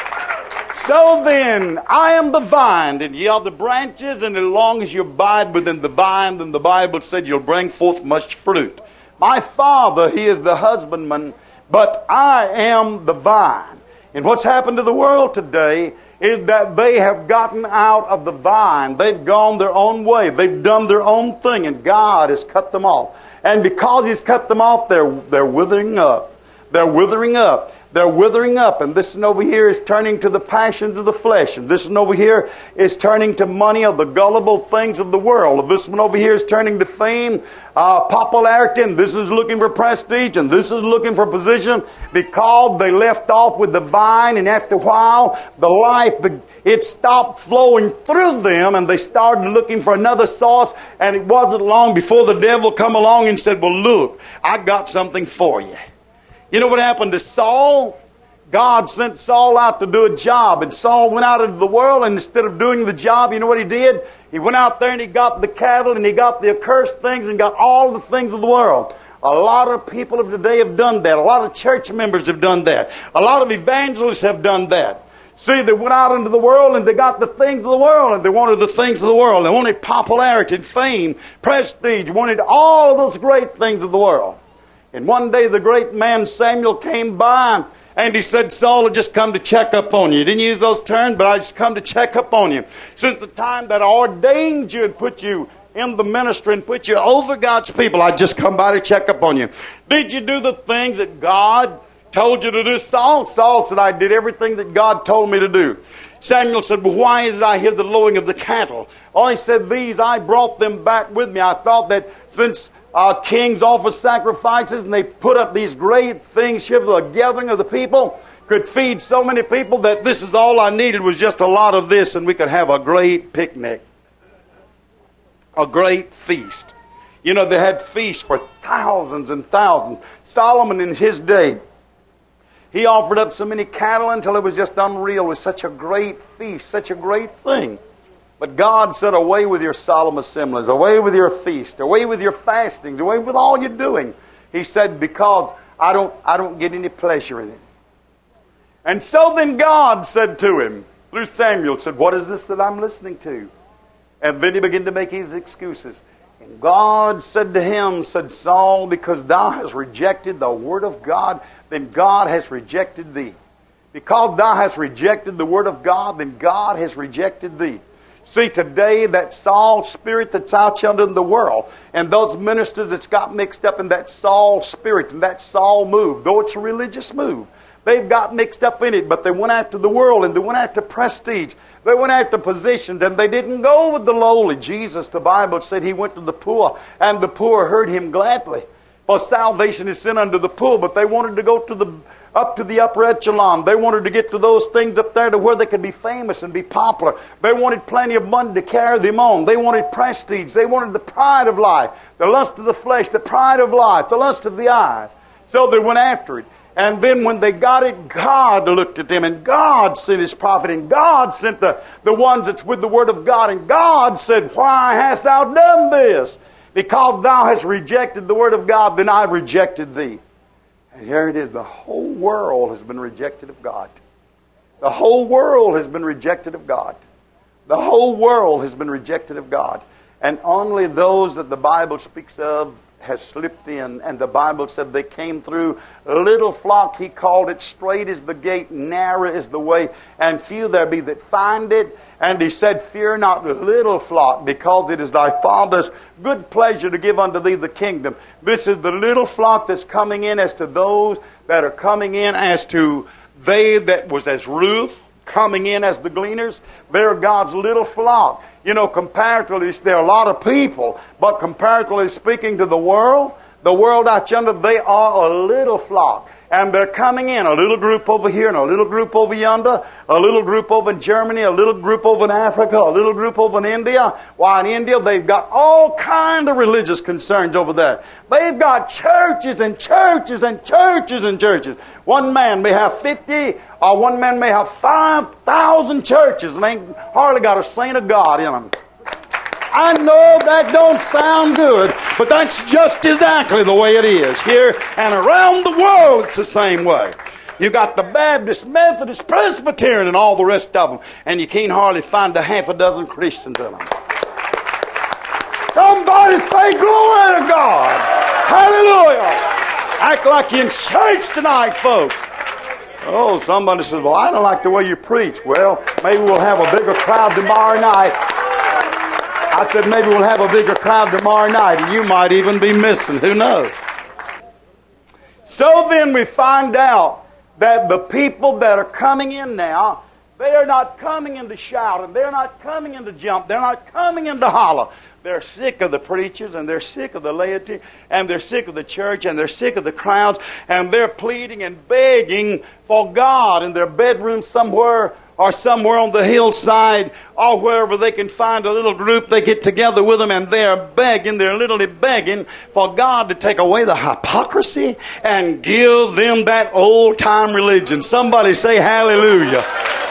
So then, I am the vine, and ye are the branches, and as long as you abide within the vine, then the Bible said you'll bring forth much fruit. My Father, He is the husbandman, but I am the vine. And what's happened to the world today is that they have gotten out of the vine. They've gone their own way. They've done their own thing, and God has cut them off. And because He's cut them off, they're, they're withering up. They're withering up. They're withering up, and this one over here is turning to the passions of the flesh, and this one over here is turning to money or the gullible things of the world, and this one over here is turning to fame, uh, popularity, and this is looking for prestige, and this is looking for position, because they left off with the vine, and after a while, the life, it stopped flowing through them, and they started looking for another source, and it wasn't long before the devil come along and said, well, look, I got something for you. You know what happened to Saul? God sent Saul out to do a job, and Saul went out into the world, and instead of doing the job, you know what he did? He went out there and he got the cattle, and he got the accursed things, and got all the things of the world. A lot of people of today have done that. A lot of church members have done that. A lot of evangelists have done that. See, they went out into the world, and they got the things of the world, and they wanted the things of the world. They wanted popularity and fame, prestige, wanted all of those great things of the world. And one day the great man Samuel came by, and he said, Saul, I just come to check up on you. He didn't use those terms, but I just come to check up on you. Since the time that I ordained you and put you in the ministry and put you over God's people, I just come by to check up on you. Did you do the things that God told you to do? Saul, Saul said, I did everything that God told me to do. Samuel said, well, why did I hear the lowing of the cattle? Oh, he said, these, I brought them back with me. I thought that since Uh, kings offer sacrifices, and they put up these great things here for the gathering of the people, could feed so many people that this is all I needed was just a lot of this, and we could have a great picnic, a great feast. You know, they had feasts for thousands and thousands. Solomon in his day, he offered up so many cattle until it was just unreal. It was such a great feast, such a great thing. But God said, away with your solemn assemblies, away with your feast, away with your fastings, away with all you're doing. He said, because I don't, I don't get any pleasure in it. And so then God said to him, through Samuel, said, what is this that I'm listening to? And then he began to make his excuses. And God said to him, said, Saul, because thou hast rejected the word of God, then God has rejected thee. Because thou hast rejected the word of God, then God has rejected thee. See, today, that Saul spirit that's out yonder in the world, and those ministers that's got mixed up in that Saul spirit and that Saul move, though it's a religious move, they've got mixed up in it, but they went after the world and they went after prestige. They went after positions, and they didn't go with the lowly. Jesus, the Bible said, he went to the poor, and the poor heard him gladly. For salvation is sin unto the poor, but they wanted to go to the up to the upper echelon. They wanted to get to those things up there to where they could be famous and be popular. They wanted plenty of money to carry them on. They wanted prestige. They wanted the pride of life, the lust of the flesh, the pride of life, the lust of the eyes. So they went after it. And then when they got it, God looked at them, and God sent His prophet, and God sent the, the ones that's with the Word of God. And God said, why hast thou done this? Because thou hast rejected the Word of God, then I rejected thee. And here it is. The whole world has been rejected of God. The whole world has been rejected of God. The whole world has been rejected of God. And only those that the Bible speaks of has slipped in, and the Bible said they came through a little flock. He called it, straight is the gate, narrow is the way, and few there be that find it. And He said, fear not, little flock, because it is thy Father's good pleasure to give unto thee the kingdom. This is the little flock that's coming in. As to those that are coming in, as to they that was as Ruth coming in as the gleaners, they're God's little flock. You know, comparatively, there are a lot of people, but comparatively speaking to the world, the world out yonder, they are a little flock. And they're coming in, a little group over here and a little group over yonder, a little group over in Germany, a little group over in Africa, a little group over in India. Why, in India, they've got all kind of religious concerns over there. They've got churches and churches and churches and churches. One man may have fifty, or one man may have five thousand churches, and ain't hardly got a saint of God in them. I know that don't sound good, but that's just exactly the way it is here and around the world. It's the same way. You got the Baptist, Methodist, Presbyterian, and all the rest of them, and you can't hardly find a half a dozen Christians in them. Somebody say glory to God. Hallelujah. Act like you're in church tonight, folks. Oh, somebody says, well, I don't like the way you preach. Well, maybe we'll have a bigger crowd tomorrow night. I said maybe we'll have a bigger crowd tomorrow night, and you might even be missing. Who knows? So then we find out that the people that are coming in now, they are not coming in to shout, and they're not coming in to jump. They're not coming in to holler. They're sick of the preachers, and they're sick of the laity, and they're sick of the church, and they're sick of the crowds, and they're pleading and begging for God in their bedroom somewhere, or somewhere on the hillside, or wherever they can find a little group. They get together with them, and they're begging, they're literally begging for God to take away the hypocrisy and give them that old-time religion. Somebody say hallelujah.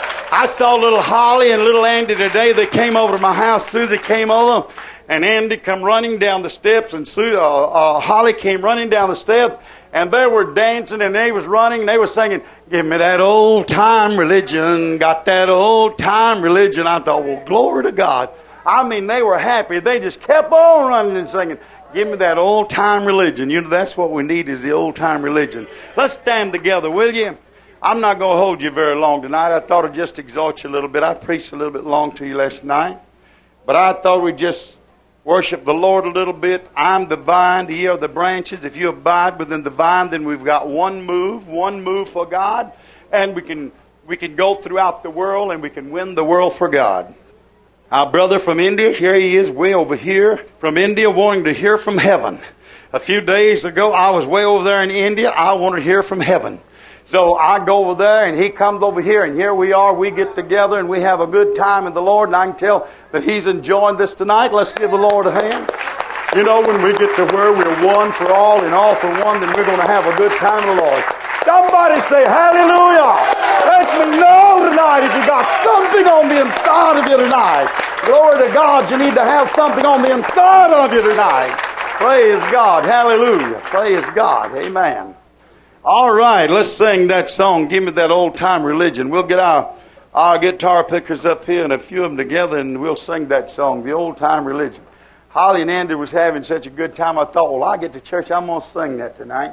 I saw little Holly and little Andy today. They came over to my house. Susie came over, and Andy come running down the steps, and Sue, uh, uh, Holly came running down the steps, and they were dancing, and they was running, and they were singing, give me that old-time religion, got that old-time religion. I thought, well, glory to God. I mean, they were happy. They just kept on running and singing, give me that old-time religion. You know, that's what we need, is the old-time religion. Let's stand together, will you? I'm not going to hold you very long tonight. I thought I'd just exhort you a little bit. I preached a little bit long to you last night, but I thought we'd just worship the Lord a little bit. I'm the vine, ye are the branches. If you abide within the vine, then we've got one move, one move for God, and we can we can go throughout the world and we can win the world for God. Our brother from India, here he is way over here from India, wanting to hear from heaven. A few days ago, I was way over there in India. I wanted to hear from heaven. So I go over there, and he comes over here, and here we are. We get together, and we have a good time in the Lord, and I can tell that he's enjoying this tonight. Let's give the Lord a hand. You know, when we get to where we're one for all and all for one, then we're going to have a good time in the Lord. Somebody say hallelujah. Let me know tonight if you got something on the inside of you tonight. Glory to God, you need to have something on the inside of you tonight. Praise God. Hallelujah. Praise God. Amen. All right, let's sing that song, Give Me That Old Time Religion. We'll get our, our guitar pickers up here and a few of them together, and we'll sing that song, The Old Time Religion. Holly and Andy was having such a good time, I thought, well, I get to church, I'm going to sing that tonight.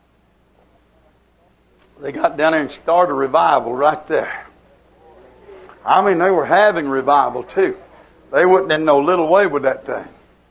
They got down there and started a revival right there. I mean, they were having revival too. They wasn't in no little way with that thing.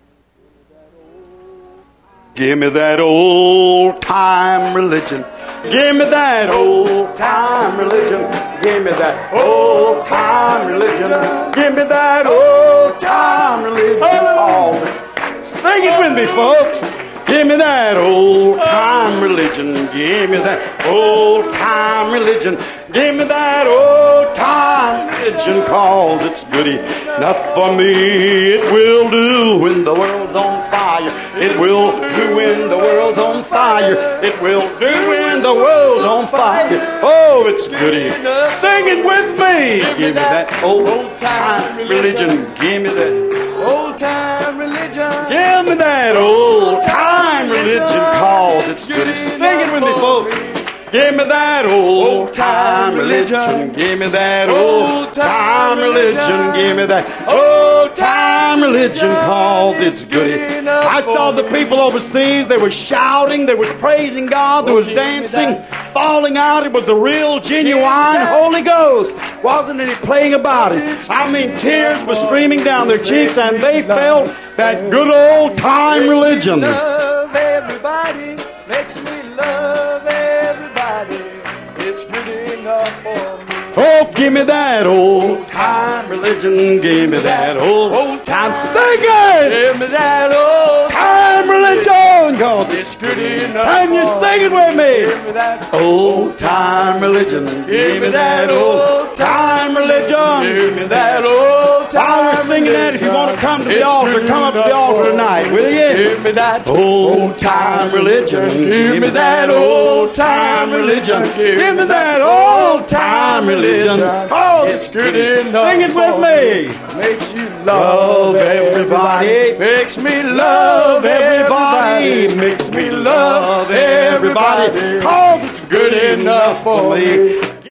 Give me that old time religion. Give me that old time religion. Give me that old time religion. Give me that old time religion. Oh, sing it with me, folks. Give me that old time religion. Give me that old time religion. Give me that old time religion, cause it's good enough for me. It will do when the world's on fire. It will do when the world's on fire. It will do when the world's on fire. Oh, it's good enough. Sing it with me. Give me that old time religion. Give me that old time religion. Give me that old time religion, cause it's good. Sing it with me, folks. Give me that old time religion. Give me that old time religion. Give me that old time religion, cause it's good. I saw the people overseas. They were shouting. They was praising God. They was dancing, falling out. It was the real, genuine Holy Ghost. Wasn't any playing about it. I mean, tears were streaming down their cheeks, and they felt that good old time religion. Love everybody, makes me love everybody. It's good enough for me. Oh, give me that old time religion. Give me that old, old time singing. Give me that old time religion, cause it's good enough. Can you sing it with me? Give me that old time religion. Give me that old time religion. Give me that old time. While we're singing that, if you want to come to the altar, come up to the altar tonight, will you? Give me that old time religion. Give me that old time religion. Give me that old time religion. Oh, it's good enough. Sing it with me. Makes you love everybody. Makes me love everybody. Makes me love everybody. Cause it's good enough for me.